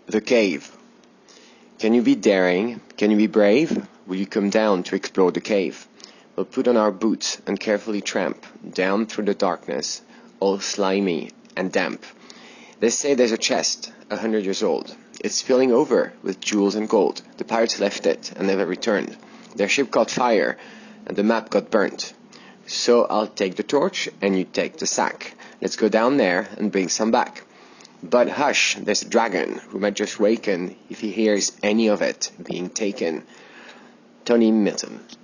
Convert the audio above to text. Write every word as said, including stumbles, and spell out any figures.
The Cave. Can you be daring? Can you be brave? Will you come down to explore the cave? We'll put on our boots and carefully tramp down through the darkness, all slimy and damp. They say there's a chest, a hundred years old. It's spilling over with jewels and gold. The pirates left it and never returned. Their ship caught fire and the map got burnt. So I'll take the torch and you take the sack. Let's go down there and bring some back. But hush, there's a dragon who might just waken if he hears any of it being taken. Tony Milton.